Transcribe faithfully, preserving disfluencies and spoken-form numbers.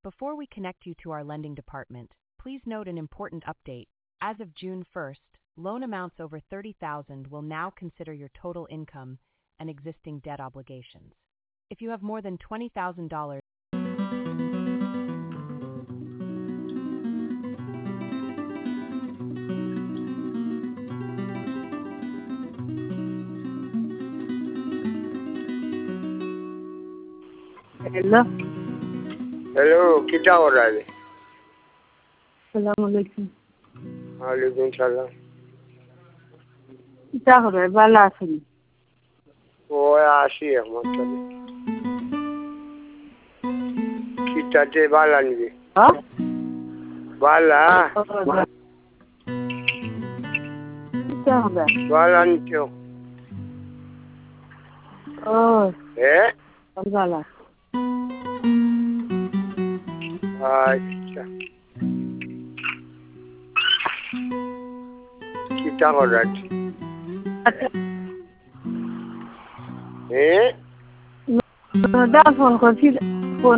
Before we connect you to our lending department, please note an important update. As of June first, loan amounts over thirty thousand dollars will now consider your total income and existing debt obligations. If you have more than twenty thousand dollars, Hello. Hello कितना हो रहा है? सलाम अलैकुम। वालेकुम सलाम। क्या हो रहा है? बाला आसनी। वो आशी है मतलब कितना ते बाला नहीं हाँ? बाला क्या हो रहा है? बाला नहीं क्यों ओह, है? बाला। अच्छा कितना हो रहा है? अच्छा। हैं? दस फोन कर